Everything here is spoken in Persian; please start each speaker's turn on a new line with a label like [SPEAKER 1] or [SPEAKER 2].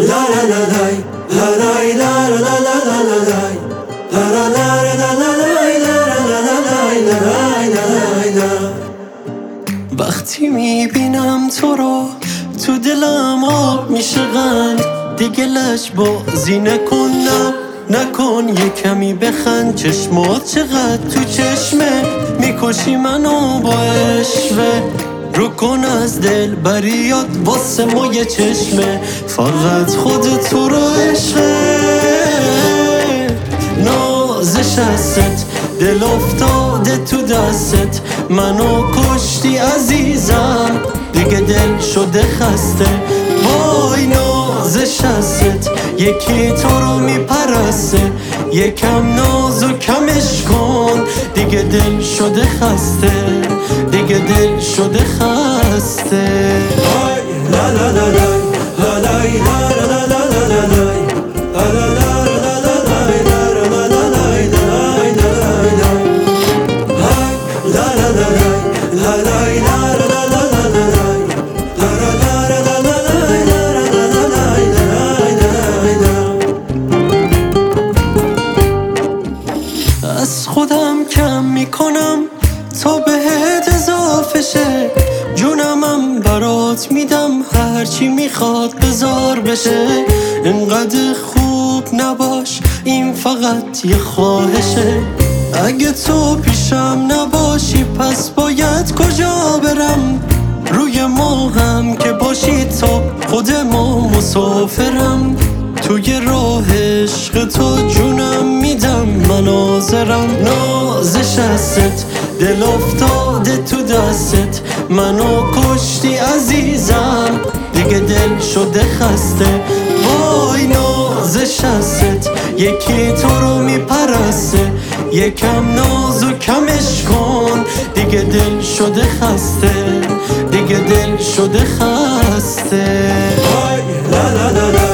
[SPEAKER 1] وقتی میبینم تو رو تو دلم آب میشه قند، دیگه لج بازی نکن یه کمی بخند. چشمات چقدر تو چشمه میکشی منو با عشوه. رو کن از دل بریات واسه ما یه چشمه، فقط خودت تو رو عشقه. نازش هست دل افتاده تو دستت، منو کشتی عزیزم دیگه دل شده خسته. وای نازش هست یکی تو رو میپرسته، یکم ناز و کمش کن دیگه دل شده خسته، دیگه دل شده خسته. لا لا لا لا لا لا لا لا لا لا. از خودم کم میکنم تا بهت اضافه شه، جونمم برات میدم هرچی میخواد بذار بشه. انقدر خوب نباش این فقط یه خواهشه، اگه تو پیشم نباشی پس باید کجا برم؟ روی ما هم که باشی تا خود ما مسافرم، توی راه عشق تو جونم میدم من حاضرم. نازش هست دل افتاده تو دستت، منو کشتی عزیزم دیگه دل شده خسته. وای نازش هست یکی تو رو میپرسته، یکم ناز و کمش کن دیگه دل شده خسته، دیگه دل شده خسته. لا لا لا لا